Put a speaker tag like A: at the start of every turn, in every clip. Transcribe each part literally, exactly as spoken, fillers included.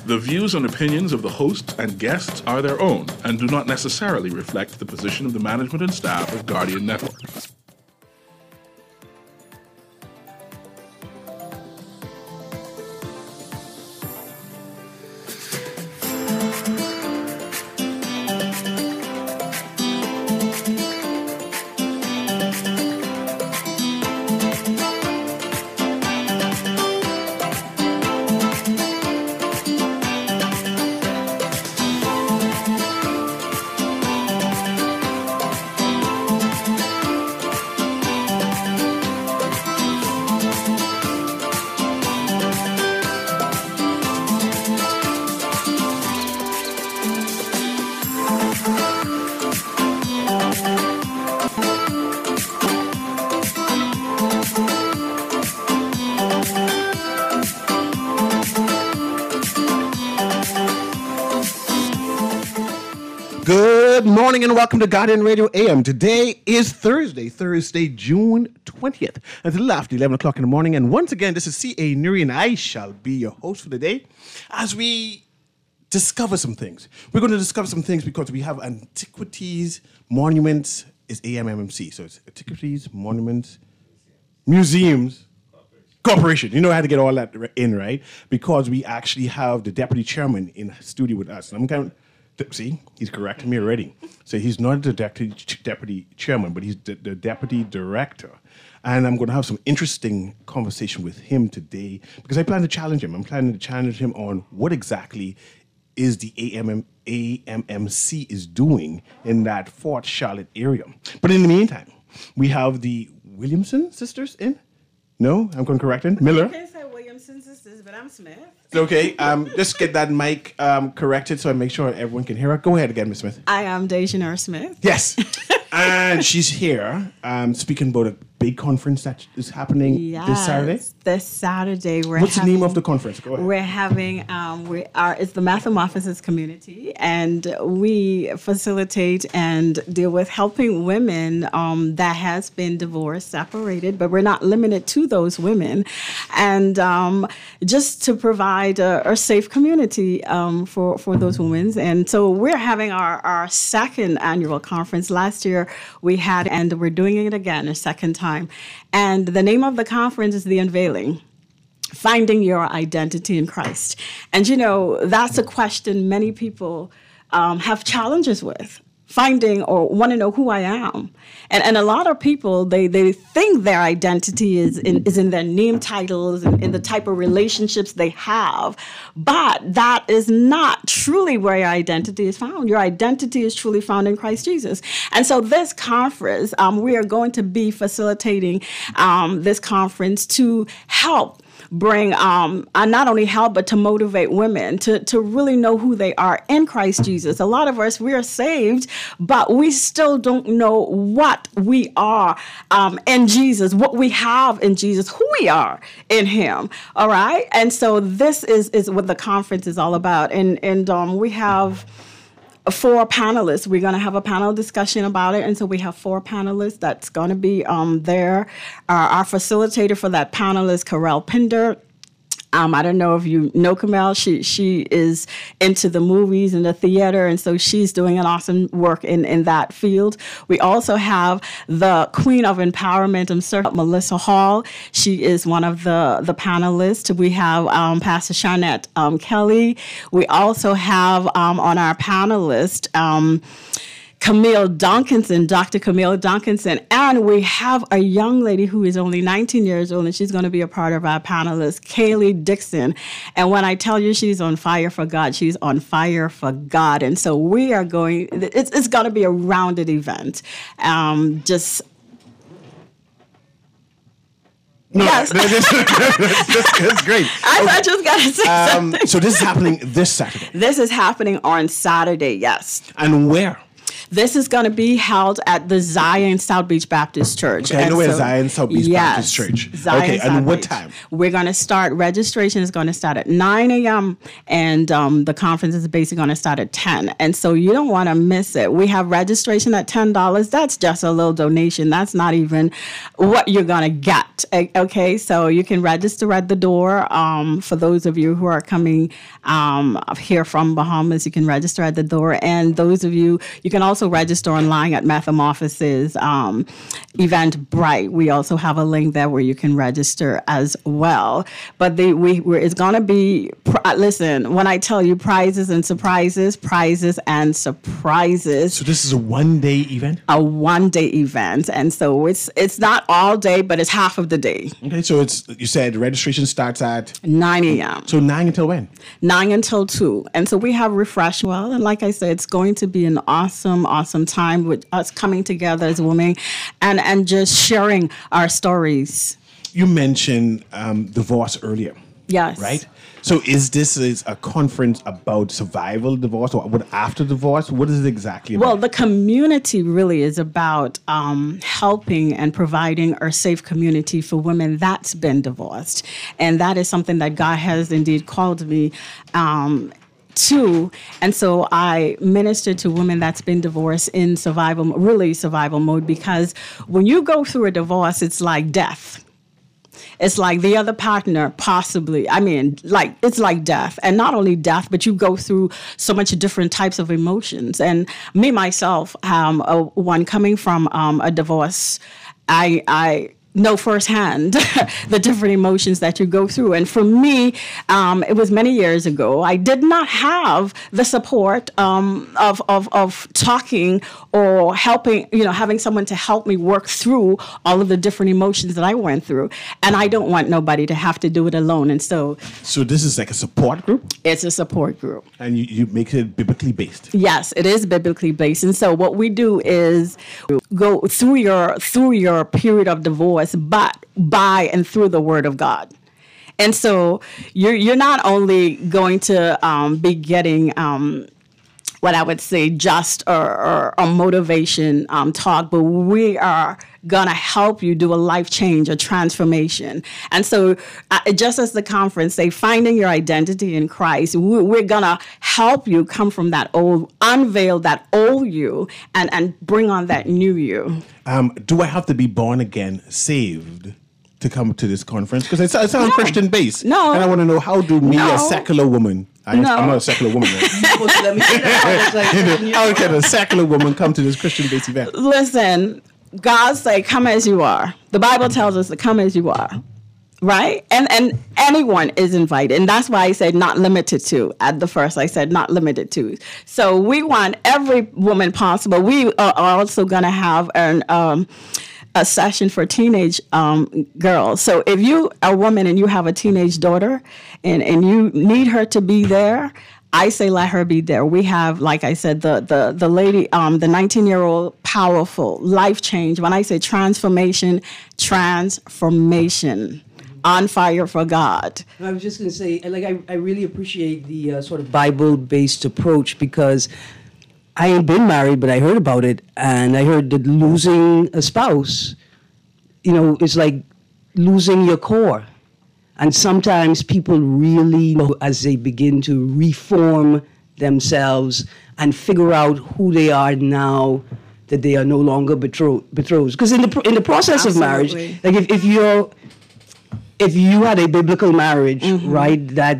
A: The views and opinions of the hosts and guests are their own and do not necessarily reflect the position of the management and staff of Guardian Network.
B: Good morning and welcome to Guardian Radio A M. Today is Thursday, Thursday, June twentieth. It's a little after eleven o'clock in the morning. And once again, this is C A Nuri and I shall be your host for the day as we discover some things. We're going to discover some things because we have Antiquities, Monuments, is A M M M C. So it's Antiquities, Monuments, Museums, Corporation. You know how to get all that in, right? Because we actually have the deputy chairman in studio with us. And I'm kind of... See, he's correcting me already. So he's not the deputy, deputy chairman, but he's the, the deputy director. And I'm going to have some interesting conversation with him today because I plan to challenge him. I'm planning to challenge him on what exactly is the A M M C is doing in that Fort Charlotte area. But in the meantime, we have the Williamson sisters in. No, I'm going to correct it. Miller.
C: You can say Williamson sisters, but I'm Smith.
B: Okay, um, just get that mic um, corrected so I make sure everyone can hear it. Go ahead again, Miz Smith.
C: I am Dejanara Smith.
B: Yes. And she's here um, speaking about a big conference that is happening
C: yes,
B: this Saturday.
C: This Saturday, we're
B: What's
C: having,
B: the name of the conference? Go ahead.
C: We're having um, we are it's the Metamorphosis community, and we facilitate and deal with helping women um, that has been divorced, separated, but we're not limited to those women, and um, just to provide a, a safe community um, for for those women. And so we're having our our second annual conference. Last year we had, and we're doing it again a second time. And the name of the conference is The Unveiling, Finding Your Identity in Christ. And, you know, that's a question many people um, have challenges with, finding or want to know who I am. And and a lot of people, they, they think their identity is in, is in their name titles and in the type of relationships they have. But that is not truly where your identity is found. Your identity is truly found in Christ Jesus. And so this conference, um, we are going to be facilitating um, this conference to help bring, um, uh, not only help, but to motivate women to, to really know who they are in Christ Jesus. A lot of us, we are saved, but we still don't know what we are um, in Jesus, what we have in Jesus, who we are in him. All right. And so this is, is what the conference is all about. And, and um, we have four panelists. We're going to have a panel discussion about it. And so we have four panelists that's going to be um, there. Uh, our facilitator for that panel is Karel Pinder. Um, I don't know if you know Kamel. She she is into the movies and the theater, and so she's doing an awesome work in, in that field. We also have the Queen of Empowerment and Circle, Melissa Hall. She is one of the, the panelists. We have um, Pastor Sharnette um, Kelly. We also have um, on our panelist, um, Camille Donkinson, Doctor Camille Donkinson, and we have a young lady who is only nineteen years old, and she's going to be a part of our panelists, Kaylee Dixon. And when I tell you she's on fire for God, she's on fire for God. And so we are going, it's, it's going to be a rounded event. Um, just...
B: No,
C: yes.
B: that's, that's, that's great.
C: I,
B: okay.
C: I just got to say
B: um,
C: something.
B: So this is happening this Saturday.
C: This is happening on Saturday, yes.
B: And where?
C: This is going to be held at the Zion South Beach Baptist Church.
B: Okay, I know
C: And
B: where
C: so-
B: Zion South Beach
C: yes,
B: Baptist Church.
C: Zion
B: Okay,
C: South
B: and what
C: Beach.
B: time?
C: We're going to start, registration is going to start at nine a.m. and um, the conference is basically going to start at ten. And so you don't want to miss it. We have registration at ten dollars. That's just a little donation. That's not even what you're going to get. Eh, Okay, so you can register at the door. Um, for those of you who are coming um, here from Bahamas, you can register at the door. And those of you, you can also register online at Metamorphosis um, Eventbrite. We also have a link there where you can register as well. But the, we, we're, it's going to be, pr- listen, when I tell you prizes and surprises, prizes and surprises,
B: So this is a one-day event?
C: a one-day event. And so it's it's not all day, but it's half of the day,
B: Okay, so it's, you said registration starts at,
C: nine a.m.
B: so nine until when?
C: nine until two. And so we have refresh well. And like I said, it's going to be an awesome, awesome time with us coming together as women and, and just sharing our stories.
B: You mentioned um, divorce earlier,
C: Yes.
B: right? So is this is a conference about survival divorce or what after divorce? What is it exactly about?
C: Well, the community really is about um, helping and providing a safe community for women that's been divorced. And that is something that God has indeed called me um, to. And so I minister to women that's been divorced in survival, really survival mode, because when you go through a divorce, it's like death. It's like the other partner possibly, I mean, like, it's like death. And not only death, but you go through so much different types of emotions. And me, myself, um, a, one coming from um, a divorce, I, I know firsthand the different emotions that you go through. And for me, um, it was many years ago. I did not have the support um, of, of, of talking or helping, you know, having someone to help me work through all of the different emotions that I went through. And I don't want nobody to have to do it alone. And so
B: So this is like a support group,
C: it's a support group.
B: and you, you make it biblically based.
C: Yes, it is biblically based. And so what we do is go through your through your period of divorce, but by and through the Word of God. And so you're you're not only going to um, be getting um, what I would say just or, or, or motivation um, talk, but we are gonna help you do a life change, a transformation. And so uh, just as the conference say, finding your identity in Christ, we, we're gonna help you come from that old, unveil that old you and, and bring on that new you.
B: Um, do I have to be born again, saved, to come to this conference? Because it's, it's on
C: No.
B: Christian base.
C: No.
B: And I want to know, how do me, a
C: No.
B: secular woman, I,
C: No.
B: I'm not a secular woman, right?
D: Supposed to let me see that. It's like,
B: How can a secular woman come to this Christian based event?
C: Listen, God say, come as you are. The Bible tells us to come as you are. Right? And and anyone is invited. And that's why I said not limited to. At the first, I said not limited to. So we want every woman possible. We are also going to have an um, a session for teenage um, girls. So if you are a woman and you have a teenage daughter and, and you need her to be there, I say let her be there. We have, like I said, the the the lady, um, the nineteen-year-old, powerful, life change. When I say transformation, transformation, on fire for God.
D: I was just going to say, like, I, I really appreciate the uh, sort of Bible-based approach, because I ain't been married, but I heard about it, and I heard that losing a spouse, you know, is like losing your core. And sometimes people really, as they begin to reform themselves and figure out who they are now that they are no longer betro- betrothed. Because in the in the process of marriage,
C: Absolutely.
D: like if, if you're if you had a biblical marriage,
C: Mm-hmm.
D: right, that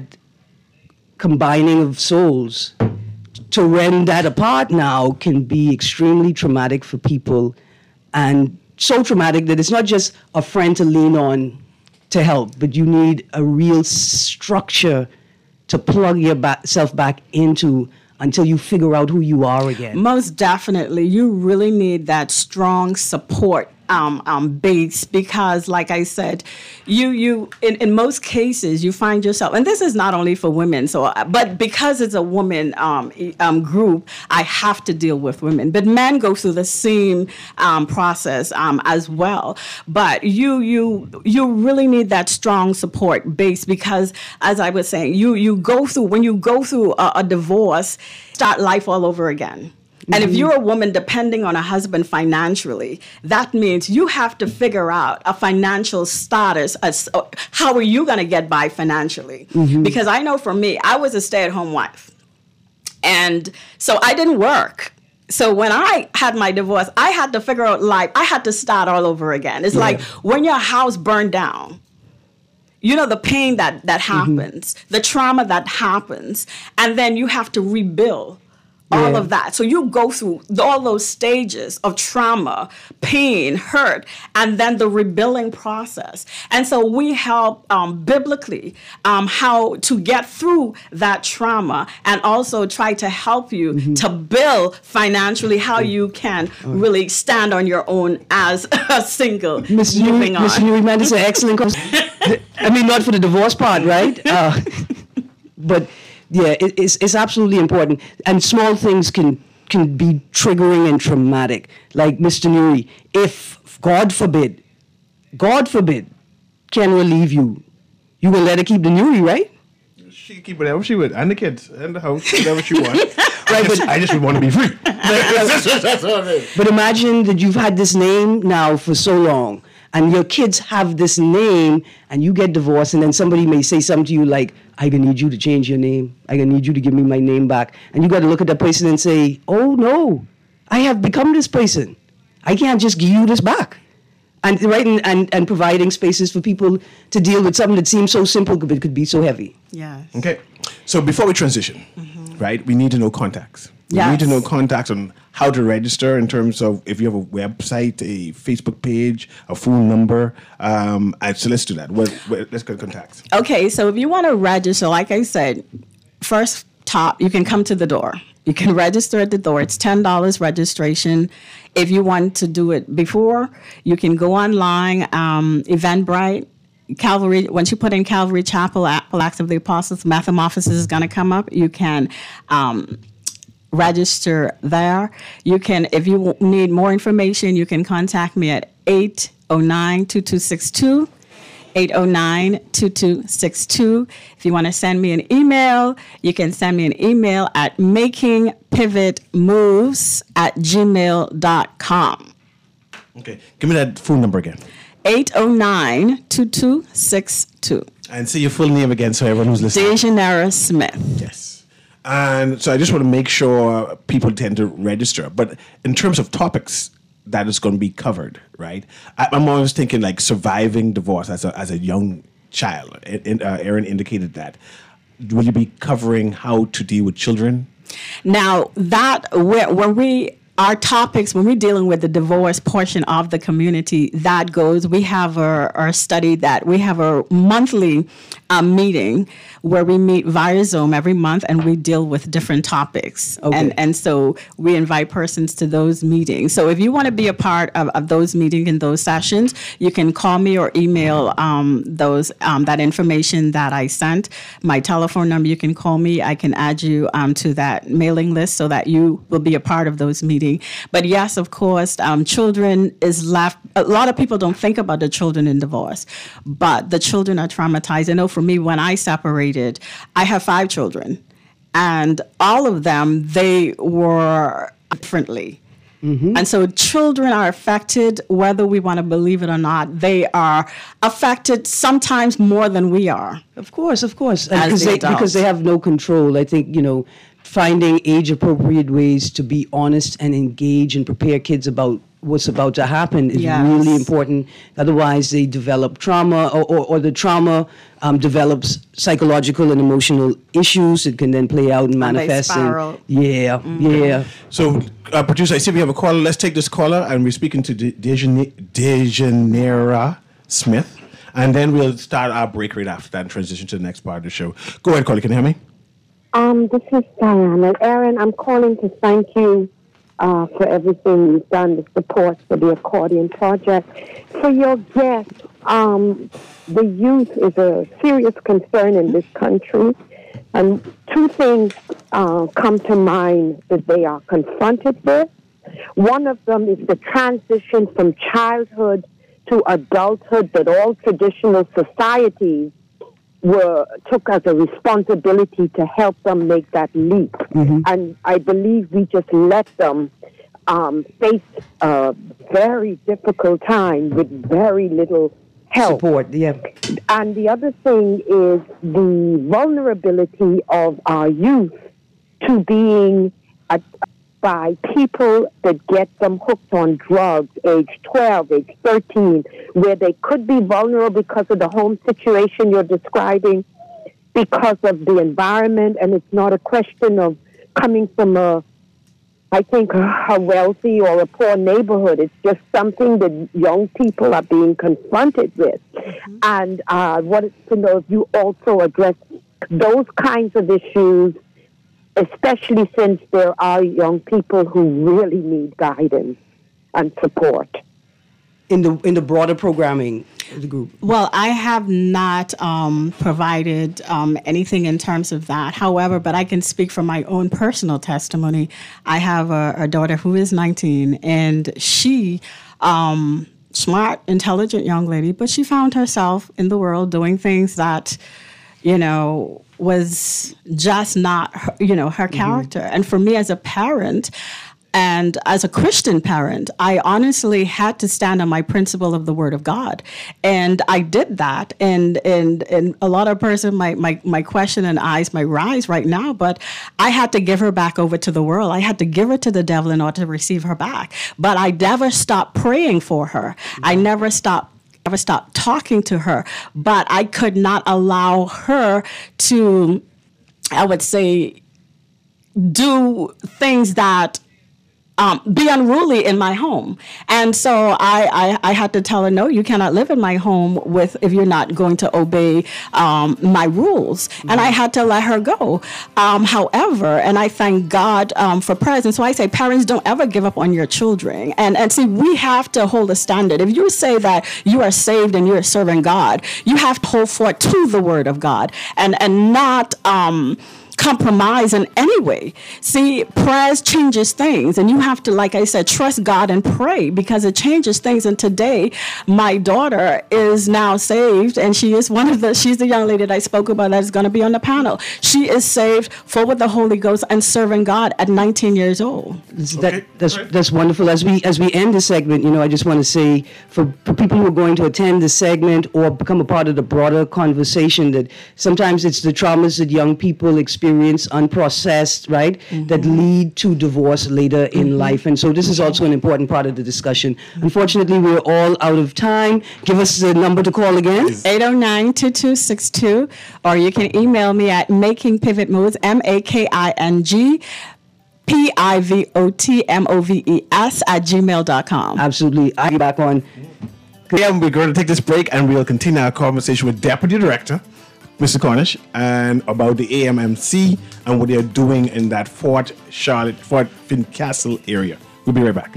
D: combining of souls, to rend that apart now can be extremely traumatic for people, and so traumatic that it's not just a friend to lean on to help, but you need a real structure to plug yourself back into until you figure out who you are again.
C: Most definitely. You really need that strong support um, um, base, because, like I said, you you in, in most cases you find yourself, and this is not only for women. So, but because it's a woman um, e- um, group, I have to deal with women. But men go through the same um, process um, as well. But you you you really need that strong support base, because, as I was saying, you you go through when you go through a, a divorce, start life all over again. And if you're a woman depending on a husband financially, that means you have to figure out a financial status. As, uh, how are you going to get by financially? Mm-hmm. Because I know for me, I was a stay-at-home wife. And so I didn't work. So when I had my divorce, I had to figure out life. I had to start all over again. It's yeah. like when your house burned down. You know, the pain that, that happens, mm-hmm. the trauma that happens, and then you have to rebuild all yeah. of that. So you go through all those stages of trauma, pain, hurt, and then the rebuilding process. And so we help um, biblically um, how to get through that trauma and also try to help you mm-hmm. to build financially how you can really stand on your own as a single.
D: Miss Moving on. Miss Newman is an excellent question. I mean, not for the divorce part, right? Uh, but yeah, it, it's it's absolutely important. And small things can can be triggering and traumatic. Like Mister Nuri, if God forbid, God forbid, can relieve you, you will let her keep the Nuri, right?
B: She can keep whatever she would, and the kids, and the house, whatever she wants. Right, I just, but I just would want to be free.
D: But, but imagine that you've had this name now for so long, and your kids have this name, and you get divorced, and then somebody may say something to you like, "I gonna need you to change your name. I gonna need you to give me my name back." And you got to look at that person and say, "Oh no, I have become this person. I can't just give you this back." And right, and, and, and providing spaces for people to deal with something that seems so simple but could be so heavy.
C: Yes.
B: Okay. So before we transition, mm-hmm. right, we need to know contacts. We
C: yes.
B: need to know contacts on how to register in terms of if you have a website, a Facebook page, a phone number. Um, and so let's do that. What, what, let's go to contacts.
C: Okay, so if you want to register, like I said, first top, you can come to the door. You can register at the door. It's ten dollars registration. If you want to do it before, you can go online, um, Eventbrite, Calvary. Once you put in Calvary Chapel, Acts of the Apostles, Metamorphosis is going to come up. You can um, register there. You can, if you need more information, you can contact me at eight oh nine, two two six two. eight oh nine, two two six two. If you want to send me an email, you can send me an email at makingpivotmoves at gmail dot com.
B: Okay. Give me that phone number again.
C: eight oh nine, two two six two.
B: And say your full name again so everyone who's listening.
C: Dejanera Smith.
B: Yes. And so I just want to make sure people tend to register. But in terms of topics that is going to be covered, right? I, I'm always thinking like surviving divorce as a as a young child. It, uh, Erin indicated that. Will you be covering how to deal with children?
C: Now that when we our topics, when we're dealing with the divorce portion of the community, that goes, we have our, our study that we have a monthly um, meeting where we meet via Zoom every month and we deal with different topics. Okay. And and so we invite persons to those meetings. So if you want to be a part of, of those meetings and those sessions, you can call me or email um, those um, that information that I sent. My telephone number, you can call me. I can add you um, to that mailing list so that you will be a part of those meetings. But yes, of course, um, children is left. A lot of people don't think about the children in divorce, but the children are traumatized. I know for me, when I separated, I have five children, and all of them, they were differently. Mm-hmm. And so children are affected, whether we want to believe it or not. They are affected sometimes more than we are.
D: Of course, of course. And because, they, because they have no control. I think, you know, finding age-appropriate ways to be honest and engage and prepare kids about what's about to happen is yes. really important. Otherwise, they develop trauma, or, or, or the trauma um, develops psychological and emotional issues. It can then play out and manifest.
C: And they spiral.
D: And, yeah, mm-hmm. yeah.
B: So, uh, producer, I see we have a caller. Let's take this caller, and we're speaking to De- Dejan- Dejanera Smith, and then we'll start our break right after that and transition to the next part of the show. Go ahead, caller. Can you hear me?
E: Um, this is Diana. Erin, I'm calling to thank you uh, for everything you've done, the support for the Accordion Project. For your guest, um, the youth is a serious concern in this country. And two things uh, come to mind that they are confronted with. One of them is the transition from childhood to adulthood that all traditional societies were took as a responsibility to help them make that leap. Mm-hmm. And I believe we just let them um, face a very difficult time with very little help.
D: Support, yeah.
E: And the other thing is the vulnerability of our youth to being uh, by people that get them hooked on drugs, age twelve, age thirteen, where they could be vulnerable because of the home situation you're describing, because of the environment, and it's not a question of coming from a, I think, a wealthy or a poor neighborhood. It's just something that young people are being confronted with. Mm-hmm. And uh, what is to know if you also address those kinds of issues, especially since there are young people who really need guidance and support.
D: In the in the broader programming of the group?
C: Well, I have not um, provided um, anything in terms of that. However, but I can speak from my own personal testimony. I have a, a daughter who is nineteen, and she, um, smart, intelligent young lady, but she found herself in the world doing things that, you know, was just not, her, you know, her character. Mm-hmm. And for me as a parent, and as a Christian parent, I honestly had to stand on my principle of the Word of God. And I did that. And and and a lot of person might, might, might question and eyes might rise right now, but I had to give her back over to the world. I had to give her to the devil in order to receive her back. But I never stopped praying for her. Mm-hmm. I never stopped never stopped talking to her. But I could not allow her to, I would say, do things that Um, be unruly in my home. And so I, I, I had to tell her, no, you cannot live in my home with if you're not going to obey um, my rules. Mm-hmm. And I had to let her go. Um, however, and I thank God um, for prayers. And so I say, parents, don't ever give up on your children. And, and see, we have to hold a standard. If you say that you are saved and you're serving God, you have to hold forth to the Word of God and, and not... Um, compromise in any way. See, prayers changes things, and you have to, like I said, trust God and pray because it changes things. And today, my daughter is now saved, and she is one of the, she's the young lady that I spoke about that is going to be on the panel. She is saved, full with the Holy Ghost, and serving God at nineteen years old.
D: That, okay. That's that's wonderful. As we as we end the segment, you know, I just want to say for, for people who are going to attend the segment or become a part of the broader conversation that sometimes it's the traumas that young people experience Experience unprocessed, right, mm-hmm. that lead to divorce later in mm-hmm. life. And so this is also an important part of the discussion. Mm-hmm. Unfortunately, we're all out of time. Give us the number to call again.
C: eight oh nine, two two six two, or you can email me at Making Pivot Moves, M A K I N G, P I V O T M O V E S at gmail dot com.
D: Absolutely. I'll be back on.
B: Yeah, we're going to take this break and we'll continue our conversation with Deputy Director Mister Cornish, and about the A M M C and what they're doing in that Fort Charlotte, Fort Fincastle area. We'll be right back.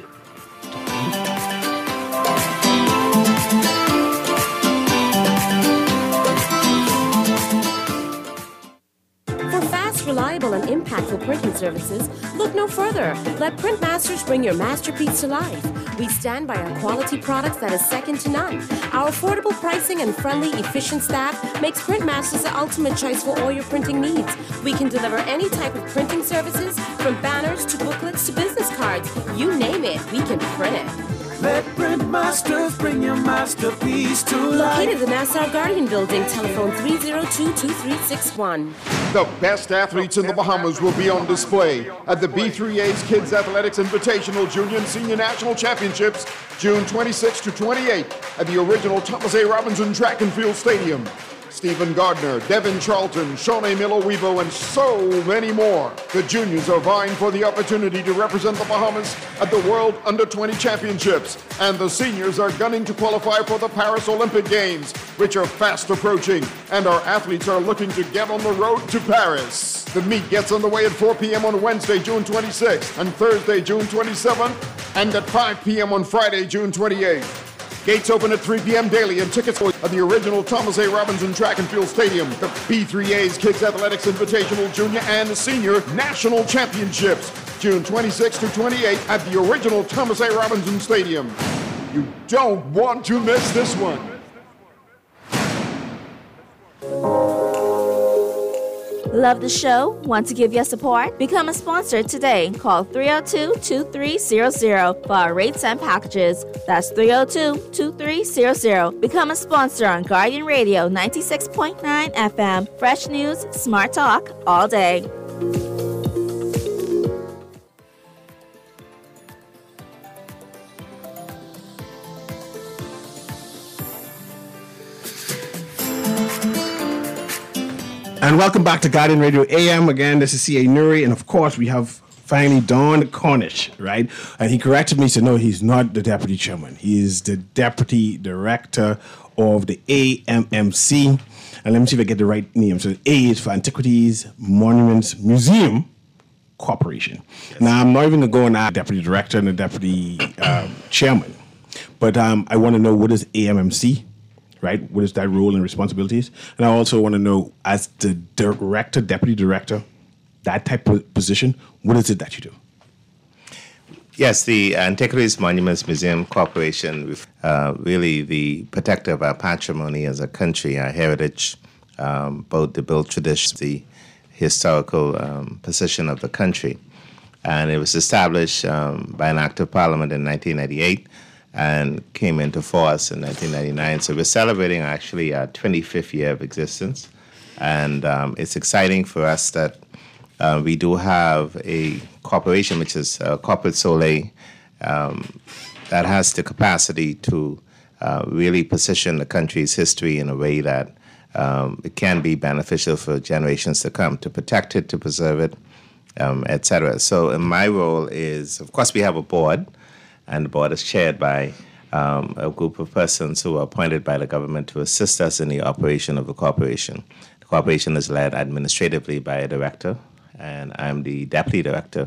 F: Reliable and impactful printing services, look no further. Let Printmasters bring your masterpiece to life. We stand by our quality products that is second to none. Our affordable pricing and friendly, efficient staff makes Printmasters the ultimate choice for all your printing needs. We can deliver any type of printing services, from banners to booklets to business cards. You name it, we can print it.
G: Let Printmasters bring your masterpiece to life.
F: Located in the Nassau Guardian Building, telephone three oh two, two three six one.
H: The best athletes in the Bahamas will be on display at the B three A's Kids Athletics Invitational Junior and Senior National Championships, June twenty-sixth to twenty-eighth at the original Thomas A. Robinson Track and Field Stadium. Stephen Gardner, Devin Charlton, Shawnee Miller-Wevo, and so many more. The juniors are vying for the opportunity to represent the Bahamas at the World Under twenty Championships, and the seniors are gunning to qualify for the Paris Olympic Games, which are fast approaching, and our athletes are looking to get on the road to Paris. The meet gets underway at four p.m. on Wednesday, June twenty-sixth, and Thursday, June twenty-seventh, and at five p.m. on Friday, June twenty-eighth. Gates open at three p.m. daily, and tickets at the original Thomas A. Robinson Track and Field Stadium. The B three A's Kids Athletics Invitational Junior and Senior National Championships, June twenty-sixth to twenty-eighth at the original Thomas A. Robinson Stadium. You don't want to miss this one.
I: Love the show? Want to give your support? Become a sponsor today. Call three oh two, two three zero zero for our rates and packages. That's three oh two, two three zero zero. Become a sponsor on Guardian Radio ninety-six point nine F M. Fresh news, smart talk, all day.
B: And welcome back to Guardian Radio A M. Again, this is C A Nuri, and of course, we have finally Don Cornish, right? And he corrected me, said, no, he's not the deputy chairman. He is the deputy director of the A M M C. And let me see if I get the right name. So A is for Antiquities, Monuments, Museum Corporation. Yes. Now, I'm not even going to go on that deputy director and the deputy um, chairman, but um, I want to know, what is A M M C? Right? What is that role and responsibilities? And I also want to know, as the director, deputy director, that type of position, what is it that you do?
J: Yes, the Antiquities Monuments Museum Corporation, uh, really the protector of our patrimony as a country, our heritage, um, both the built tradition, the historical um, position of the country. And it was established um, by an act of parliament in nineteen ninety-eight. And came into force in nineteen ninety-nine. So we're celebrating actually our twenty-fifth year of existence. And um, it's exciting for us that uh, we do have a corporation, which is uh, Corporate Soleil, um, that has the capacity to uh, really position the country's history in a way that um, it can be beneficial for generations to come, to protect it, to preserve it, um, et cetera. So in my role is, of course, we have a board, and the board is chaired by um, a group of persons who are appointed by the government to assist us in the operation of the corporation. The corporation is led administratively by a director, and I'm the deputy director.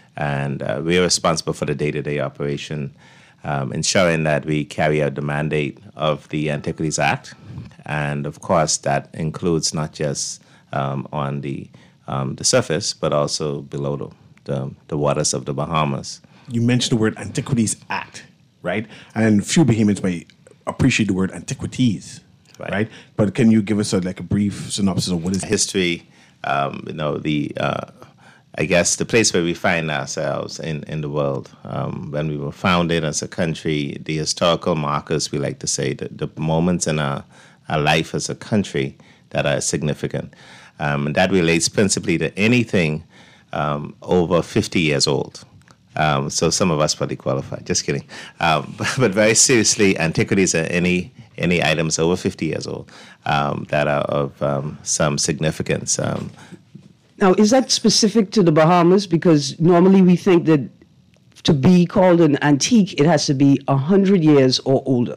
J: And uh, we are responsible for the day-to-day operation, um, ensuring that we carry out the mandate of the Antiquities Act. And, of course, that includes not just um, on the, um, the surface, but also below the, the, the waters of the Bahamas.
B: You mentioned the word Antiquities Act, right? And few Bahamians may appreciate the word antiquities, right? right? But can you give us a, like a brief synopsis of what is
J: history? Um, you know, the uh, I guess the place where we find ourselves in, in the world. Um, when we were founded as a country, the historical markers, we like to say, the, the moments in our, our life as a country that are significant. Um, and that relates principally to anything um, over fifty years old. Um, so some of us probably qualify. Just kidding. Um, but, but very seriously, antiquities are any any items over fifty years old um, that are of um, some significance. Um,
D: now, is that specific to the Bahamas? Because normally we think that to be called an antique, it has to be one hundred years or older.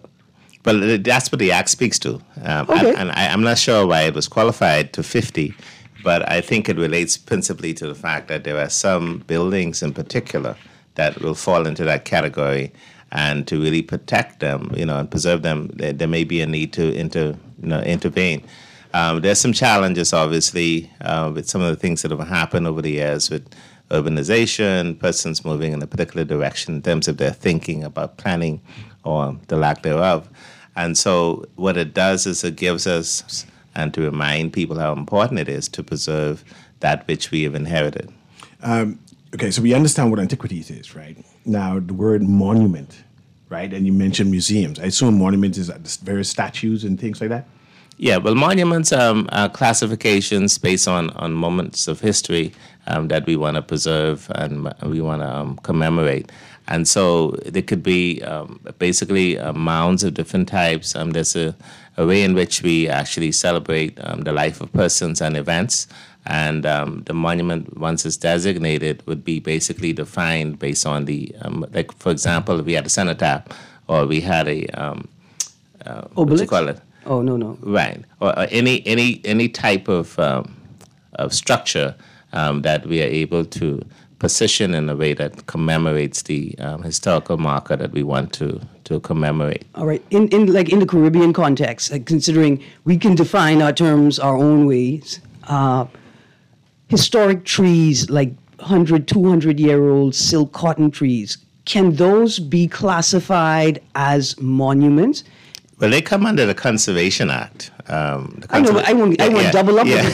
J: But that's what the Act speaks to. Um,
D: okay.
J: And, and I, I'm not sure why it was qualified to fifty. But I think it relates principally to the fact that there are some buildings in particular that will fall into that category, and to really protect them, you know, and preserve them, there, there may be a need to inter, you know, intervene. Um, there's some challenges, obviously, uh, with some of the things that have happened over the years with urbanization, persons moving in a particular direction in terms of their thinking about planning or the lack thereof. And so what it does is it gives us, and to remind people how important it is to preserve that which we have inherited.
B: Um, okay, so we understand what antiquities is, right? Now, the word monument, right? And you mentioned museums. I assume monuments is various statues and things like that?
J: Yeah, well, monuments um, are classifications based on, on moments of history um, that we want to preserve and we want to um, commemorate. And so there could be um, basically uh, mounds of different types. Um, there's a, a way in which we actually celebrate um, the life of persons and events. And um, the monument, once it's designated, would be basically defined based on the, um, like, for example, if we had a cenotaph or we had a, um, uh, what do you call it?
D: Oh, no, no.
J: Right. Or, or any any any type of, um, of structure um, that we are able to position in a way that commemorates the um, historical marker that we want to, to commemorate.
D: All right. In, in like in the Caribbean context, like considering we can define our terms our own ways, uh, historic trees like one hundred, two hundred year old silk cotton trees, can those be classified as monuments?
J: Well, they come under the Conservation Act. Um, the
D: I know, but I want, I
J: yeah,
D: want
J: yeah,
D: double up
J: yeah.
D: the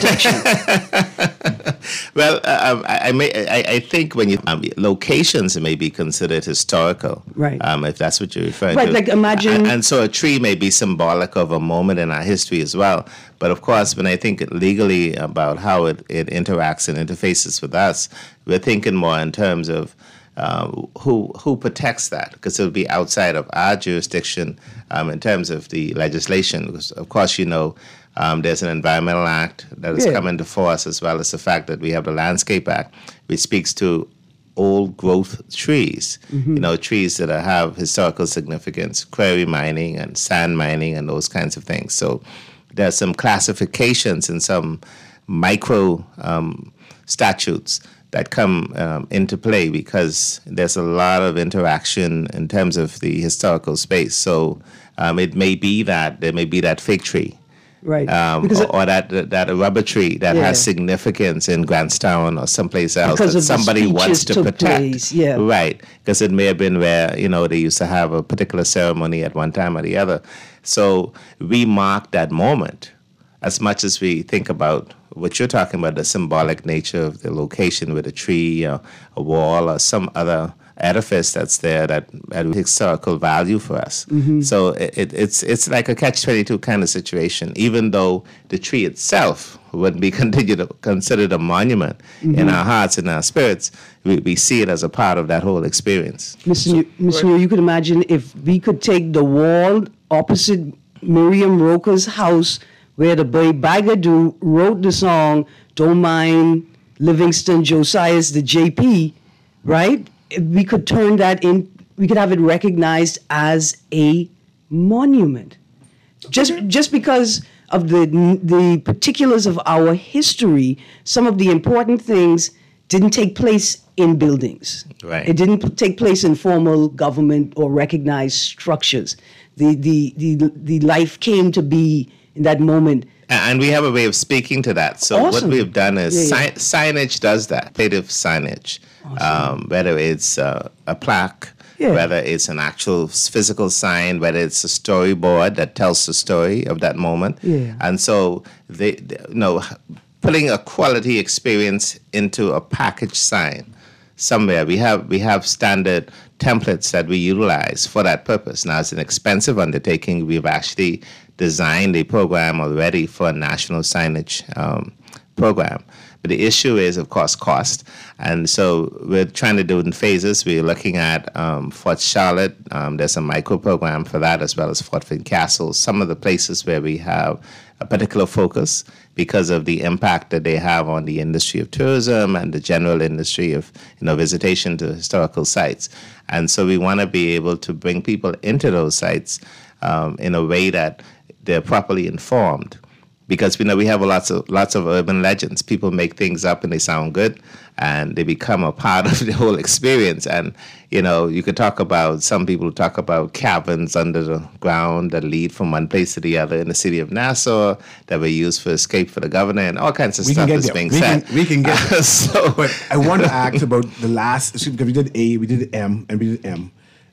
D: protection.
J: Well, uh, I, I, may, I, I think when you um, locations may be considered historical,
D: right?
J: Um, if that's what you're referring
D: right,
J: to,
D: like imagine,
J: and, and so a tree may be symbolic of a moment in our history as well. But of course, when I think legally about how it, it interacts and interfaces with us, we're thinking more in terms of Uh, who who protects that, because it would be outside of our jurisdiction um, in terms of the legislation. Because of course, you know, um, there's an Environmental Act that has
D: yeah.
J: come into force, as well as the fact that we have the Landscape Act, which speaks to old growth trees, mm-hmm. you know, trees that are, have historical significance, quarry mining and sand mining and those kinds of things. So there's some classifications and some micro um, statutes that come um, into play, because there's a lot of interaction in terms of the historical space. So um, it may be that there may be that fig tree,
D: right?
J: Um, or, or that that a rubber tree that yeah. has significance in Grantstown or someplace else
D: because
J: that somebody wants to protect,
D: place. Yeah,
J: right? Because it may have been where, you know, they used to have a particular ceremony at one time or the other. So we mark that moment as much as we think about what you're talking about, the symbolic nature of the location with a tree, or a wall, or some other edifice that's there that has historical value for us. Mm-hmm. So it, it, it's it's like a catch twenty-two kind of situation. Even though the tree itself would be continued, considered a monument mm-hmm. in our hearts and our spirits, we, we see it as a part of that whole experience.
D: Mister New, Mister New, you could imagine if we could take the wall opposite Miriam Roker's house, where the boy Bagadu wrote the song, Don't Mind Livingston Josiah's the J P, right? We could turn that in, we could have it recognized as a monument. Just just because of the the particulars of our history, some of the important things didn't take place in buildings.
J: Right.
D: It didn't take place in formal government or recognized structures. The the the, the life came to be in that moment.
J: And we have a way of speaking to that. So
D: awesome.
J: What we've done is
D: yeah, yeah.
J: Si- signage does that, native signage. Awesome. Um, whether it's uh, a plaque, yeah. whether it's an actual physical sign, whether it's a storyboard that tells the story of that moment.
D: Yeah.
J: And so, they, they, you know, putting a quality experience into a packaged sign somewhere. We have we have standard templates that we utilize for that purpose. Now, it's an expensive undertaking. We've actually designed a program already for a national signage um, program. But the issue is, of course, cost. And so we're trying to do it in phases. We're looking at um, Fort Charlotte. Um, there's a micro program for that, as well as Fort Fincastle. Some of the places where we have a particular focus because of the impact that they have on the industry of tourism and the general industry of, you know, visitation to historical sites. And so we want to be able to bring people into those sites um, in a way that they're properly informed. Because we know we have lots of lots of urban legends. People make things up and they sound good, and they become a part of the whole experience. And you know, you could talk about, some people talk about caverns under the ground that lead from one place to the other in the city of Nassau that were used for escape for the governor, and all kinds of
B: we
J: stuff is
B: there.
J: being
B: we
J: said.
B: Can, we can get there.
J: so,
B: but I want to ask about the last, because we did A, we did M, and we did M.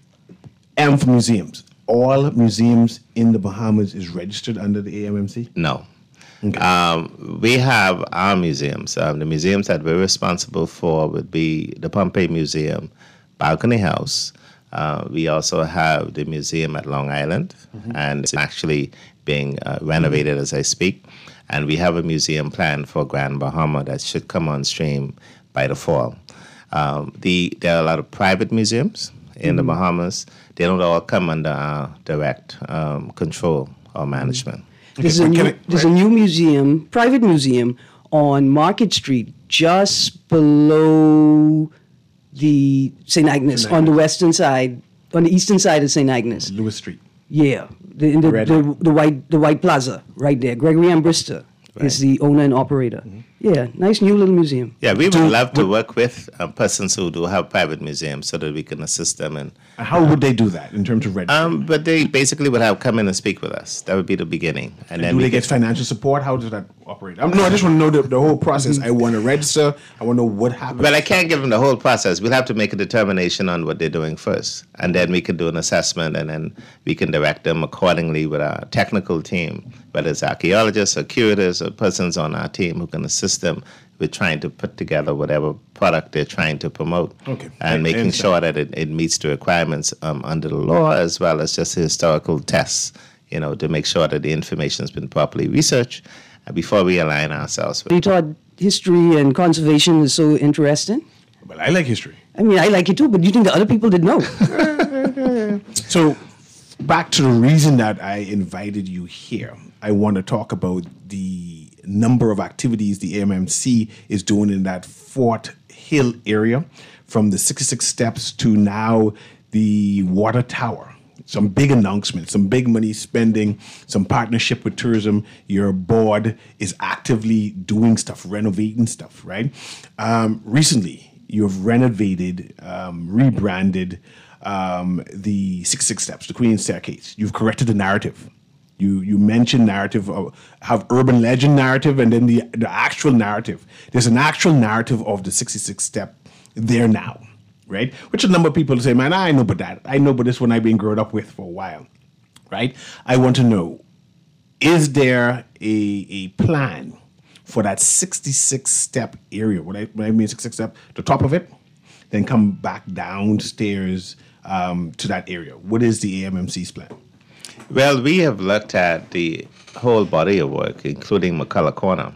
B: M for museums. All museums in the Bahamas is registered under the A M M C?
J: No.
B: Okay.
J: Um, we have our museums. Um, the museums that we're responsible for would be the Pompey Museum, Balcony House. Uh, we also have the museum at Long Island, mm-hmm. and it's actually being uh, renovated mm-hmm. as I speak. And we have a museum planned for Grand Bahama that should come on stream by the fall. Um, the there are a lot of private museums in mm-hmm. the Bahamas. They don't all come under our direct um, control or management. Mm-hmm.
D: There's, okay, a new, there's a new museum, private museum, on Market Street, just below the Saint Agnes, Saint Agnes, on the western side, on the eastern side of Saint Agnes.
B: Lewis Street.
D: Yeah, the, in the, the, the, the white the White Plaza, right there. Gregory Ambrister right. is the owner and operator. Mm-hmm. Yeah, nice new little museum.
J: Yeah, we would love to work with uh, persons who do have private museums so that we can assist them. And
B: how would they do that in terms of registering?
J: Um, but they basically would have come in and speak with us. That would be the beginning. And,
B: and
J: then
B: do
J: we
B: they get financial support? How does that operate? Um, no, I just want to know the, the whole process. I want to register. I want to know what happens.
J: Well, I can't give them the whole process. We'll have to make a determination on what they're doing first. And then we can do an assessment, and then we can direct them accordingly with our technical team, whether it's archaeologists or curators or persons on our team who can assist them with trying to put together whatever product they're trying to promote.
B: Okay.
J: And
B: I,
J: making
B: I
J: sure that it, it meets the requirements um, under the law, as well as just historical tests, you know, to make sure that the information has been properly researched uh, before we align ourselves with
D: You thought history and conservation is so interesting?
B: Well, I like history.
D: I mean, I like it too, but you think the other people didn't know?
B: So, back to the reason that I invited you here, I want to talk about the number of activities the A M M C is doing in that Fort Hill area, from the sixty-six steps to now the water tower. Some big announcements, some big money spending, some partnership with tourism. Your board is actively doing stuff, renovating stuff, right? Um, recently, you've renovated, um, rebranded um, the sixty-six steps, the Queen's Staircase. You've corrected the narrative. You you mentioned narrative, of, have urban legend narrative, and then the the actual narrative. There's an actual narrative of the sixty-six step there now, right? Which a number of people say, man, I know about that. I know about this one I've been growing up with for a while, right? I want to know, is there a, a plan for that sixty-six step area? When I, when I mean sixty-six step, the top of it, then come back downstairs um, to that area. What is the A M M C's plan?
J: Well, we have looked at the whole body of work, including McCullough Corner.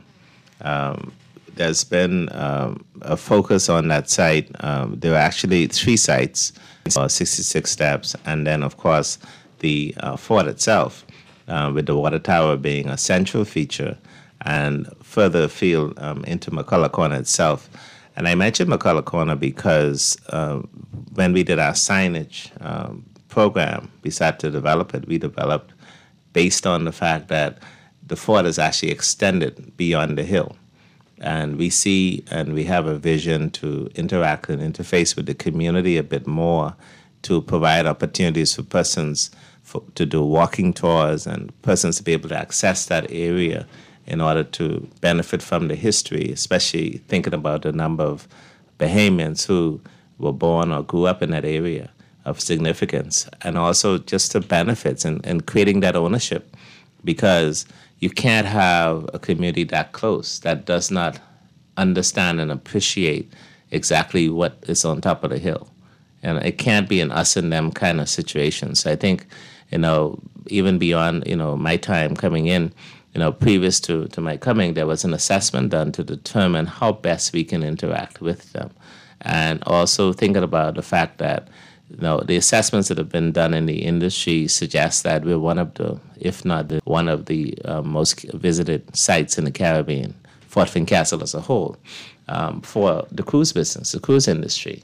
J: Um, there's been um, a focus on that site. Um, there are actually three sites, uh, sixty-six steps, and then, of course, the uh, fort itself, uh, with the water tower being a central feature, and further afield um, into McCullough Corner itself. And I mentioned McCullough Corner because uh, when we did our signage um, program, we started to develop it. We developed based on the fact that the fort is actually extended beyond the hill. And we see and we have a vision to interact and interface with the community a bit more, to provide opportunities for persons for, to do walking tours and persons to be able to access that area in order to benefit from the history, especially thinking about the number of Bahamians who were born or grew up in that area of significance, and also just the benefits and, and creating that ownership, because you can't have a community that close that does not understand and appreciate exactly what is on top of the hill. And it can't be an us and them kind of situation. So I think, you know, even beyond, you know, my time coming in, you know, previous to, to my coming, there was an assessment done to determine how best we can interact with them. And also thinking about the fact that, you know, the assessments that have been done in the industry suggest that we're one of the, if not the, one of the uh, most visited sites in the Caribbean, Fort Fincastle as a whole, um, for the cruise business, the cruise industry.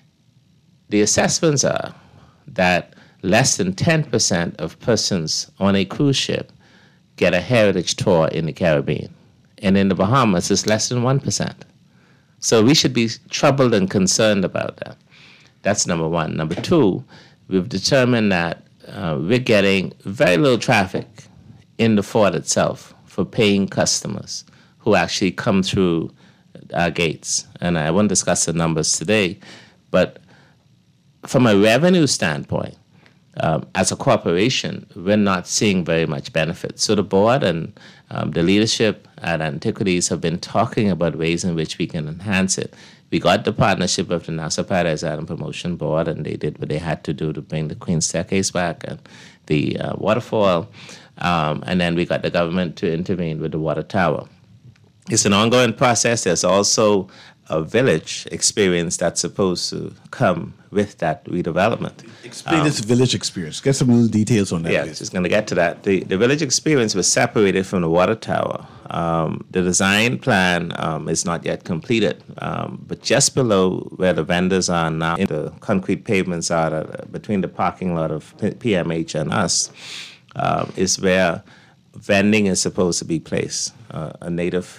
J: The assessments are that less than ten percent of persons on a cruise ship get a heritage tour in the Caribbean. And in the Bahamas, it's less than one percent. So we should be troubled and concerned about that. That's number one. Number two, we've determined that uh, we're getting very little traffic in the fort itself for paying customers who actually come through our gates. And I won't discuss the numbers today, but from a revenue standpoint, um, as a corporation, we're not seeing very much benefit. So the board and um, the leadership at Antiquities have been talking about ways in which we can enhance it. We got the partnership of the Nassau Paradise Island Promotion Board, and they did what they had to do to bring the Queen's Staircase back and the uh, waterfall. Um, and then we got the government to intervene with the water tower. It's an ongoing process. There's also a village experience that's supposed to come with that redevelopment.
B: Explain um, this village experience. Get some little details on that.
J: Yeah,
B: please.
J: just going to get to that. The, the village experience was separated from the water tower. Um, the design plan um, is not yet completed, um, but just below where the vendors are now, in the concrete pavements are uh, between the parking lot of P M H and us, uh, is where vending is supposed to be placed. Uh, a native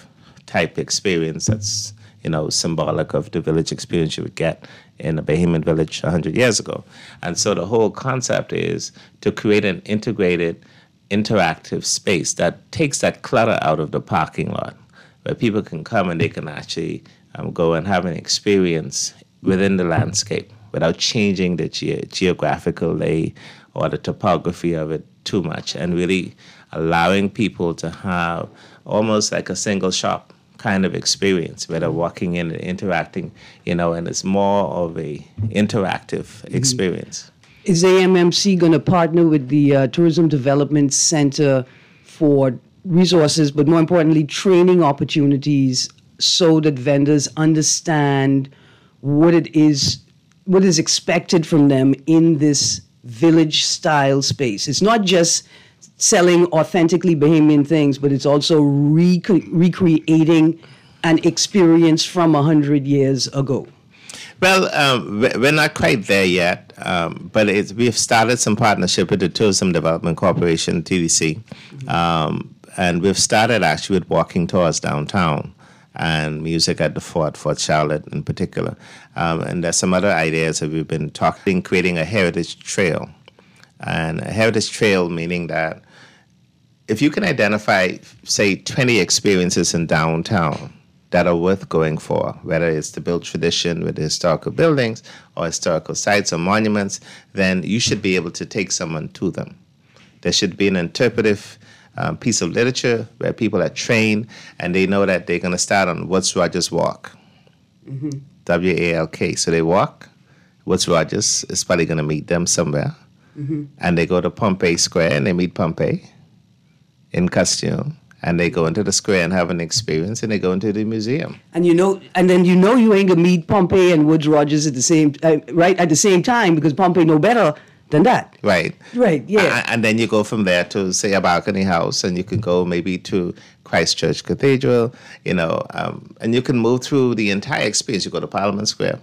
J: type experience that's, you know, symbolic of the village experience you would get in a Bahamian village one hundred years ago. And so the whole concept is to create an integrated, interactive space that takes that clutter out of the parking lot, where people can come and they can actually um, go and have an experience within the landscape without changing the ge- geographical lay or the topography of it too much, and really allowing people to have almost like a single shop kind of experience where they're walking in and interacting, you know, and it's more of a interactive mm-hmm. experience.
D: Is A M M C going to partner with the uh, Tourism Development Center for resources, but more importantly, training opportunities so that vendors understand what it is, what is expected from them in this village-style space? It's not just selling authentically Bahamian things, but it's also rec- recreating an experience from one hundred years ago.
J: Well, um, we're not quite there yet, um, but it's, we've started some partnership with the Tourism Development Corporation, T D C, mm-hmm. um, and we've started actually with walking tours downtown and music at the fort, Fort Charlotte in particular. Um, and there's some other ideas that we've been talking, creating a heritage trail. And a heritage trail meaning that if you can identify, say, twenty experiences in downtown that are worth going for, whether it's to build tradition with historical buildings or historical sites or monuments, then you should be able to take someone to them. There should be an interpretive um, piece of literature where people are trained and they know that they're going to start on Woodes Rogers Walk, mm-hmm. W A L K. So they walk, Woodes Rogers is probably going to meet them somewhere, mm-hmm. and they go to Pompey Square and they meet Pompey in costume, and they go into the square and have an experience, and they go into the museum.
D: And you know, and then you know you ain't gonna meet Pompey and Woodes Rogers at the same, uh, right at the same time, because Pompey know better than that.
J: Right.
D: Right. Yeah.
J: And, and then you go from there to, say, a balcony house, and you can go maybe to Christchurch Cathedral, you know, um, and you can move through the entire experience. You go to Parliament Square.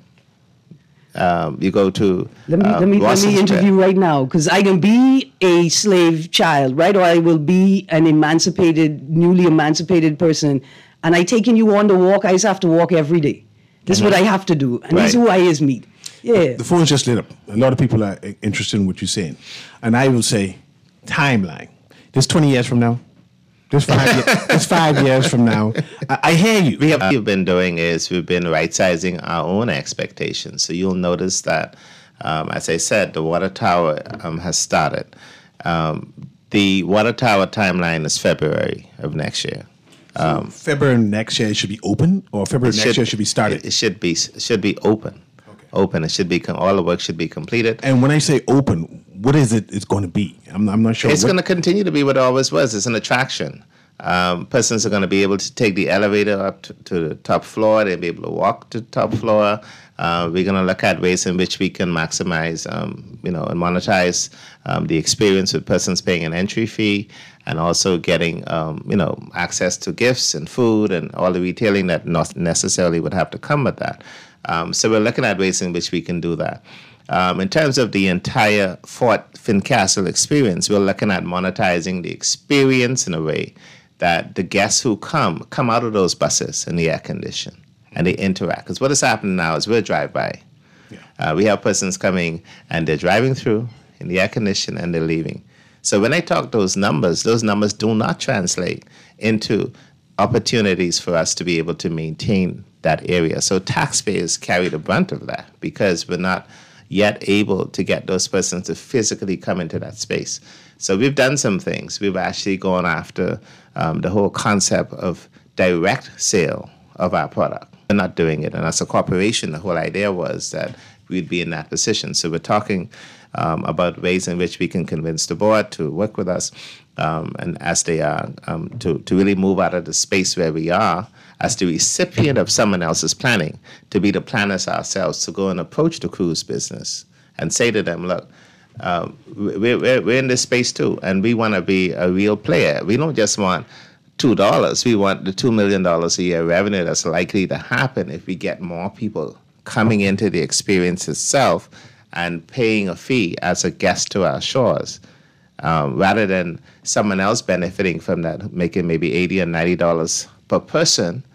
J: Um, you go to
D: let me
J: uh,
D: let me let me interview
J: Square.
D: right now, because I can be a slave child, right, or I will be an emancipated, newly emancipated person, and I taking you on the walk. I just have to walk every day. This mm-hmm. is what I have to do, and
J: right.
D: this is who I is meet. Yeah,
B: the phone's just lit up. A lot of people are interested in what you're saying, and I will say, timeline. This twenty years from now. This five, year, this five years from now, I, I hear you.
J: We have, what we've been doing is we've been right-sizing our own expectations. So you'll notice that, um, as I said, the water tower um, has started. Um, the water tower timeline is February of next year.
B: Um, so February next year it should be open, or February next should, year should be started?
J: It, it should be. It should be open. Okay. Open. It should be. All the work should be completed.
B: And when I say open, what is it it's going to be? I'm, I'm not sure.
J: It's
B: what...
J: going to continue to be what it always was. It's an attraction. Um, persons are going to be able to take the elevator up to, to the top floor. They'll be able to walk to the top floor. Uh, we're going to look at ways in which we can maximize, um, you know, and monetize um, the experience with persons paying an entry fee, and also getting, um, you know, access to gifts and food and all the retailing that not necessarily would have to come with that. Um, so we're looking at ways in which we can do that. Um, in terms of the entire Fort Fincastle experience, we're looking at monetizing the experience in a way that the guests who come, come out of those buses in the air condition and they interact. Because what is happening now is we're drive-by. Yeah. Uh, we have persons coming and they're driving through in the air condition and they're leaving. So when I talk those numbers, those numbers do not translate into opportunities for us to be able to maintain that area. So taxpayers carry the brunt of that because we're not yet able to get those persons to physically come into that space. So we've done some things. We've actually gone after um, the whole concept of direct sale of our product. We're not doing it. And as a corporation, the whole idea was that we'd be in that position. So we're talking um, about ways in which we can convince the board to work with us um, and as they are, um, to, to really move out of the space where we are as the recipient of someone else's planning, to be the planners ourselves, to go and approach the cruise business and say to them, look, um, we're, we're, we're in this space too, and we want to be a real player. We don't just want two dollars. We want the two million dollars a year revenue that's likely to happen if we get more people coming into the experience itself and paying a fee as a guest to our shores, um, rather than someone else benefiting from that, making maybe eighty dollars or ninety dollars per person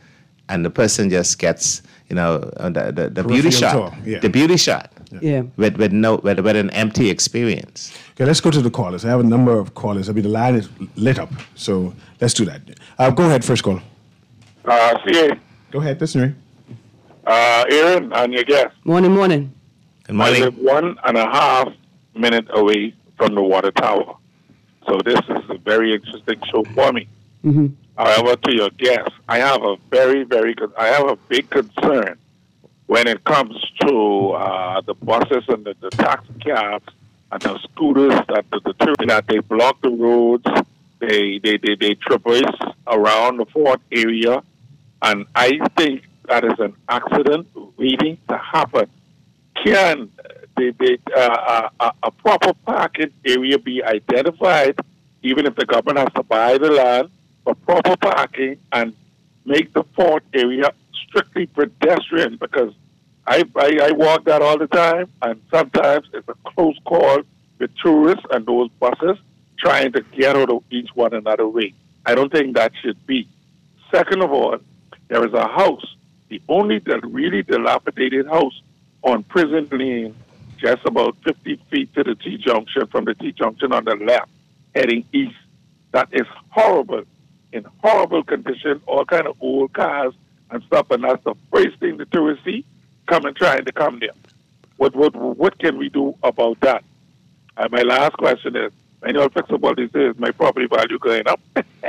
J: and the person just gets, you know, uh, the, the, the beauty shot,
B: tour, yeah.
J: the beauty shot,
D: Yeah.
J: with with no with, with an empty experience.
B: Okay, let's go to the callers. I have a number of callers. I mean, the line is lit up, so let's do that. Uh, go ahead, first call.
K: Uh, C A.
B: Go ahead, listener.
K: Uh, Aaron, and your guest.
D: Morning, morning.
J: Good morning.
K: I live one and a half minute away from the water tower. So this is a very interesting show for me.
D: Mm-hmm.
K: However, to your guest, I have a very, very good, I have a big concern when it comes to uh, the buses and the, the taxi cabs and the scooters that the, the tourists, that they block the roads, they, they, they, they traverse around the fort area, and I think that is an accident waiting to happen. Can they, they, uh, a, a proper parking area be identified, even if the government has to buy the land for proper parking, and make the fort area strictly pedestrian? Because I, I, I walk that all the time, and sometimes it's a close call with tourists and those buses trying to get out of each one another way. I don't think that should be. Second of all, there is a house, the only the really dilapidated house on Prison Lane, just about fifty feet to the T-junction, from the T-junction on the left, heading east. That is horrible, in horrible condition, all kind of old cars and stuff, and that's the first thing the tourists see, coming trying to come there. What what what can we do about that? And my last question is, when you all fix about this, is my property value going up?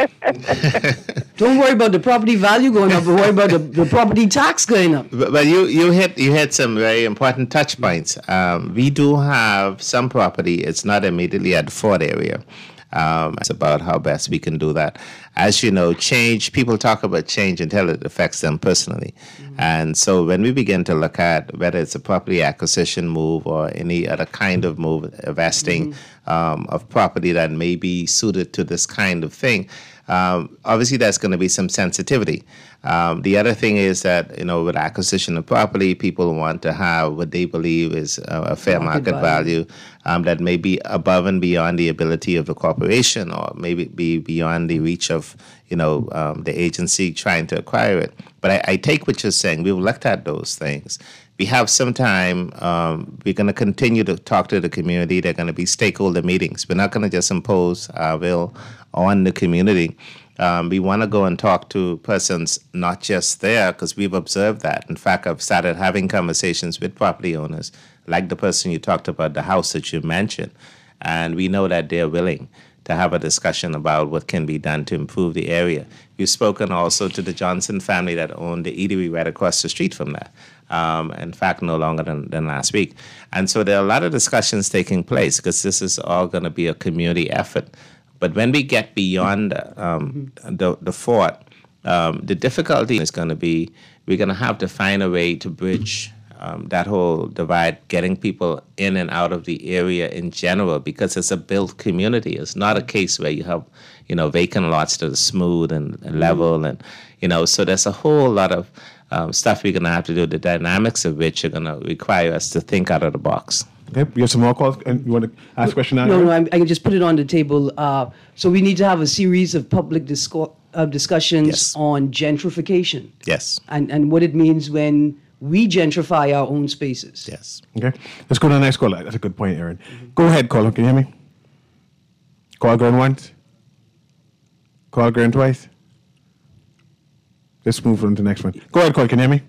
D: Don't worry about the property value going up, but worry about the, the property tax going up.
J: But, but you you hit you hit some very important touch points. Um, we do have some property. It's not immediately at the fort area. Um, it's about how best we can do that. As you know, change, people talk about change until it affects them personally. Mm-hmm. And so when we begin to look at whether it's a property acquisition move or any other kind of move, investing mm-hmm. um, of property that may be suited to this kind of thing, um, obviously there's going to be some sensitivity. Um, the other thing is that, you know, with acquisition of property, people want to have what they believe is a, a fair market, market value, value um, that may be above and beyond the ability of the corporation, or maybe be beyond the reach of, you know, um, the agency trying to acquire it. But I, I take what you're saying. We've looked at those things. We have some time. Um, we're going to continue to talk to the community. There are going to be stakeholder meetings. We're not going to just impose our will on the community. Um, we want to go and talk to persons not just there, because we've observed that. In fact, I've started having conversations with property owners, like the person you talked about, the house that you mentioned. And we know that they're willing to have a discussion about what can be done to improve the area. We've spoken also to the Johnson family that owned the eatery right across the street from that. Um, in fact, no longer than, than last week. And so there are a lot of discussions taking place, because this is all going to be a community effort. But when we get beyond um, the, the fort, um, the difficulty is going to be, we're going to have to find a way to bridge um, that whole divide, getting people in and out of the area in general, because it's a built community. It's not a case where you have, you know, vacant lots that are smooth and, and level, and, you know, so there's a whole lot of um, stuff we're going to have to do, the dynamics of which are going to require us to think out of the box.
B: Okay, we have some more calls. And you want to ask a question now?
D: No, no, I'm, I can just put it on the table. Uh, so we need to have a series of public disco- uh, discussions
J: yes.
D: on gentrification.
J: Yes.
D: And and what it means when we gentrify our own spaces.
J: Yes.
B: Okay, let's go to the next call. That's a good point, Aaron. Mm-hmm. Go ahead, caller. Can you hear me? Call going once. Call going twice. Let's move on to the next one. Go ahead, call. Can you hear me?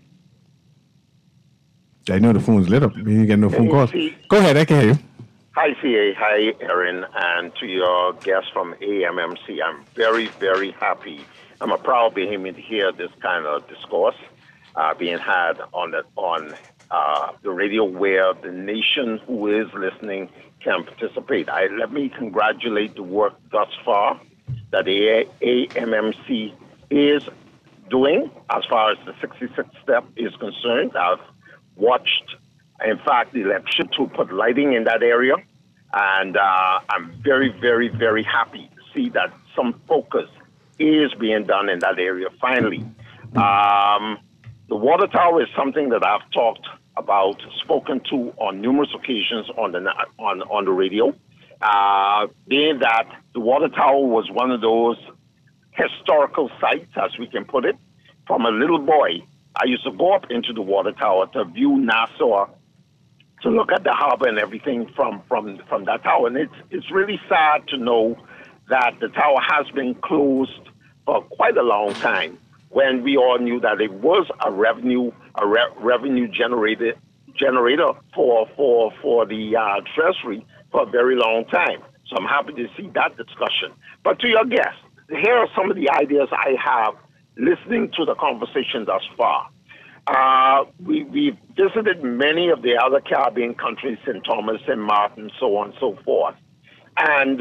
B: I know the phone's lit up. We didn't get no phone calls. Go ahead, I can hear you.
L: Hi, C A. Hi, Aaron. And to your guest from A M M C, I'm very, very happy. I'm a proud Bahamian to hear this kind of discourse uh, being had on the, on uh, the radio, where the nation who is listening can participate. I, let me congratulate the work thus far that the A M M C is doing as far as the sixty-sixth step is concerned. I've watched, in fact, the election to put lighting in that area. And uh, I'm very, very, very happy to see that some focus is being done in that area finally. Um, the water tower is something that I've talked about, spoken to on numerous occasions on the on, on the radio. Uh, being that the water tower was one of those historical sites, as we can put it, from a little boy, I used to go up into the water tower to view Nassau, to look at the harbor and everything from, from, from that tower. And it's, it's really sad to know that the tower has been closed for quite a long time, when we all knew that it was a revenue a re- revenue generated generator for for for the uh, Treasury for a very long time. So I'm happy to see that discussion. But to your guest, here are some of the ideas I have listening to the conversation thus far. Uh, we, we've visited many of the other Caribbean countries, Saint Thomas, Saint Martin, so on and so forth. And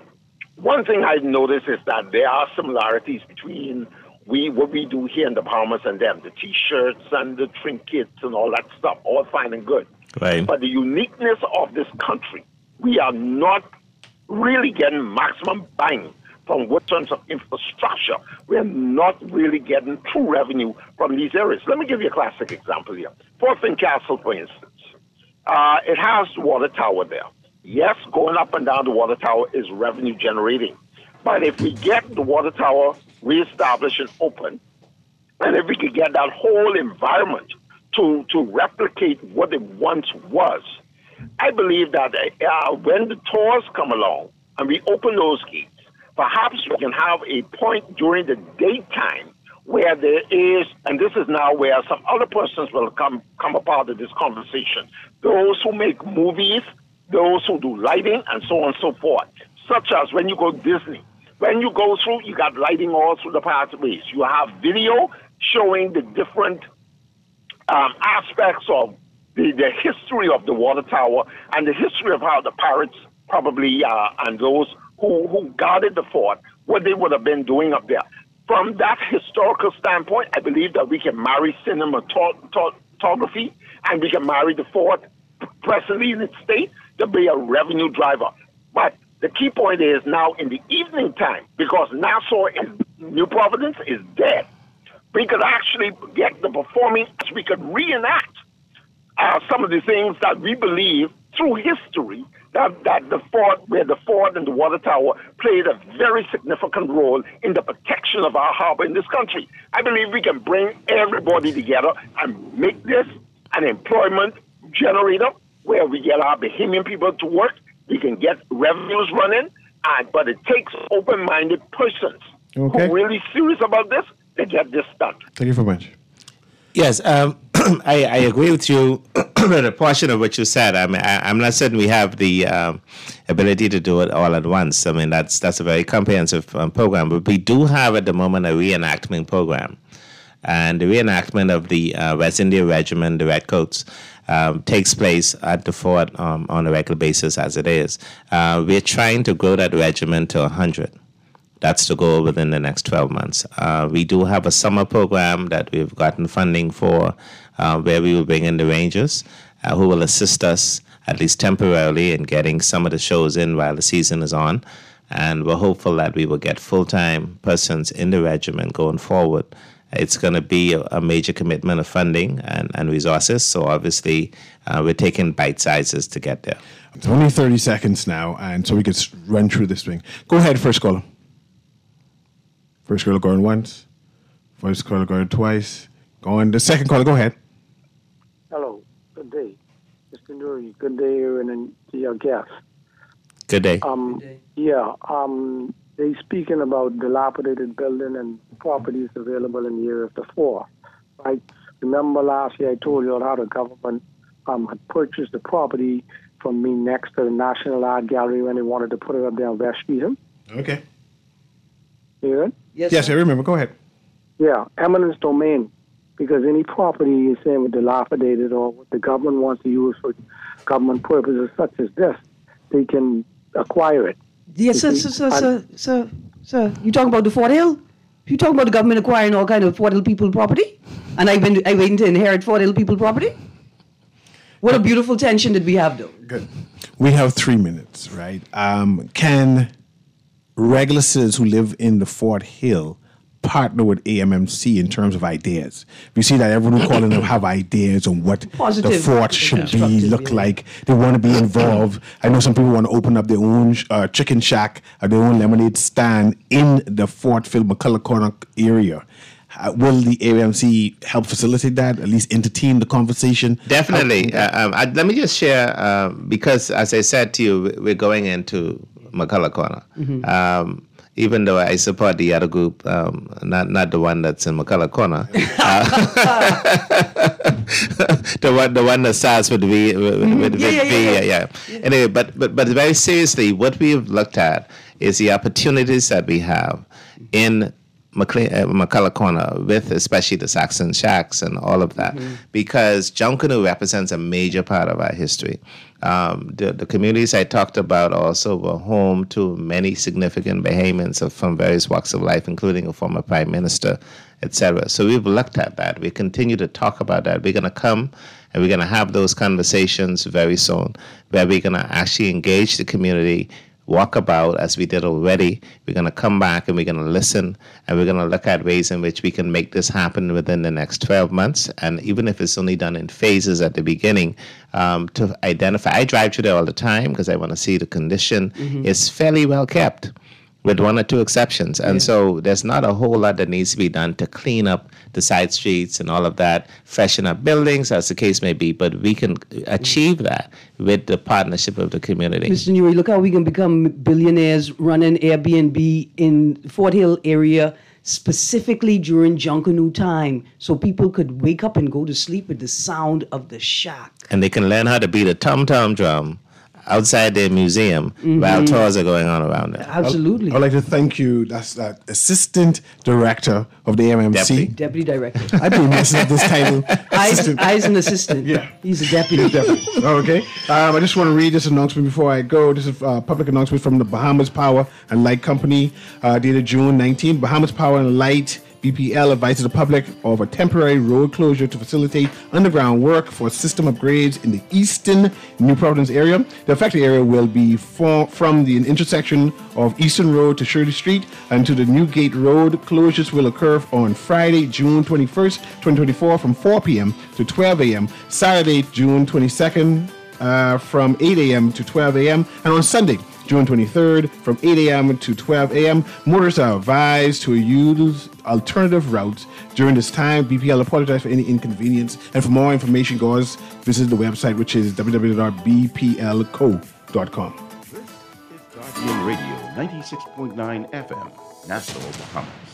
L: one thing I've noticed is that there are similarities between we what we do here in the Bahamas and them, the T-shirts and the trinkets and all that stuff, all fine and good.
J: Right.
L: But the uniqueness of this country, we are not really getting maximum bang from what terms of infrastructure. We are not really getting true revenue from these areas. Let me give you a classic example here. Fort Finn Castle, for instance. Uh, it has the water tower there. Yes, going up and down the water tower is revenue generating. But if we get the water tower reestablished and open, and if we could get that whole environment to, to replicate what it once was, I believe that uh, when the tours come along and we open those gates, perhaps we can have a point during the daytime where there is, and this is now where some other persons will come, come a part of this conversation, those who make movies, those who do lighting, and so on and so forth, such as when you go to Disney. When you go through, you got lighting all through the pathways. You have video showing the different um, aspects of the, the history of the water tower and the history of how the pirates probably, uh, and those who, who guarded the fort, what they would have been doing up there. From that historical standpoint, I believe that we can marry cinematography and we can marry the fort presently in its state to be a revenue driver. But the key point is now in the evening time, because Nassau and New Providence is dead, we could actually get the performing, we could reenact uh, some of the things that we believe through history that, that the fort, where the fort and the water tower played a very significant role in the protection of our harbor in this country. I believe we can bring everybody together and make this an employment generator where we get our Bahamian people to work. We can get revenues running, and, but it takes open-minded persons
B: Okay.
L: who are really serious about this to get this done.
B: Thank you very much.
J: Yes, um, I, I agree with you with a portion of what you said. I mean, I, I'm not certain we have the um, ability to do it all at once. I mean, that's that's a very comprehensive um, program, but we do have at the moment a reenactment program. And the reenactment of the uh, West India Regiment, the Redcoats, um, takes place at the fort um, on a regular basis as it is. Uh, we're trying to grow that regiment to one hundred. That's the goal within the next twelve months. Uh, we do have a summer program that we've gotten funding for, uh, where we will bring in the Rangers, uh, who will assist us, at least temporarily, in getting some of the shows in while the season is on. And we're hopeful that we will get full-time persons in the regiment going forward. It's going to be a, a major commitment of funding and, and resources, so obviously uh, we're taking bite sizes to get there.
B: It's only thirty seconds now, and so we could run through this thing. Go ahead, first caller. First caller going once. First caller going twice. Going the second caller, go ahead.
M: Hello, good day. Mister Nuri, good day, Aaron, and to your guest.
J: Good day.
M: Um,
D: Good day.
M: Yeah, um, they speaking about dilapidated building and properties available in the area of the four, right? Remember last year I told you how the government um, had purchased the property from me next to the National Art Gallery when they wanted to put it up there on West Street.
B: Okay.
M: You hear it?
D: Yes,
B: Yes,
D: sir.
B: I remember. Go ahead.
M: Yeah, eminence domain, because any property you're saying with dilapidated or what the government wants to use for government purposes such as this, they can acquire it.
D: Yes, sir,
M: You
D: sir,
M: see?
D: sir, sir, sir, sir. You talking about the Fort Hill? You talking about the government acquiring all kind of Fort Hill people property? And I've been, I waiting to inherit Fort Hill people property? What a beautiful tension that we have, though.
B: Good. We have three minutes, right? Um, can regular citizens who live in the Fort Hill partner with A M M C in terms of ideas? We see that everyone who calling them have ideas on what
D: Positive,
B: the fort should be,
D: constructive,
B: look
D: yeah.
B: like. They want to be involved. I know some people want to open up their own uh, chicken shack or their own lemonade stand in the Fort Phil McCullough Corner area. uh, will the A M C help facilitate that, at least entertain the conversation?
J: Definitely. Uh, um, I, let me just share, uh, because as I said to you, we're going into McCullough Corner. Mm-hmm. Um, even though I support the other group, um, not not the one that's in McCullough Corner, uh, the one the one that starts with V, with, mm-hmm. with, yeah, with yeah, V, yeah, yeah. yeah. Anyway, but but but very seriously, what we've looked at is the opportunities that we have in McLean, uh, McCullough Corner, with especially the Saxon Shacks and all of that, mm-hmm. because Junkanoo represents a major part of our history. Um, the, the communities I talked about also were home to many significant Bahamians of, from various walks of life, including a former prime minister, et cetera. So we've looked at that. We continue to talk about that. We're going to come and we're going to have those conversations very soon, where we're going to actually engage the community, walk about as we did already. We're going to come back and we're going to listen, and we're going to look at ways in which we can make this happen within the next twelve months. And even if it's only done in phases at the beginning, um, to identify. I drive through there all the time because I want to see the condition. Mm-hmm. It's fairly well kept, with one or two exceptions. And yeah. so there's not a whole lot that needs to be done to clean up the side streets and all of that, freshen up buildings, as the case may be. But we can achieve that with the partnership of the community.
D: Mister Newry, look how we can become billionaires running Airbnb in Fort Hill area, specifically during Junkanoo time, so people could wake up and go to sleep with the sound of the shack.
J: And they can learn how to beat a tom-tom drum outside their museum, mm-hmm. while tours are going on around there.
D: Absolutely.
B: I'd, I'd like to thank you. That's that Assistant Director of the A M M C.
D: Deputy, Deputy Director.
B: I've been messing up this title.
D: I's, I's an assistant.
B: Yeah.
D: He's a deputy.
B: deputy. Okay. Um, I just want to read this announcement before I go. This is a uh, public announcement from the Bahamas Power and Light Company, uh, dated June nineteenth. Bahamas Power and Light B P L advises the public of a temporary road closure to facilitate underground work for system upgrades in the eastern New Providence area. The affected area will be for, from the intersection of Eastern Road to Shirley Street and to the Newgate Road. Closures will occur on Friday, June twenty-first, twenty twenty-four from four p.m. to twelve a.m., Saturday, June twenty-second, uh, from eight a.m. to twelve a.m., and on Sunday, June twenty-third, from eight a.m. to twelve a.m. Motorists are advised to use alternative routes during this time. B P L apologizes for any inconvenience. And for more information, guys, visit the website, which is w w w dot b p l co dot com.
N: This is Guardian Radio, ninety-six point nine F M, Nassau, Bahamas.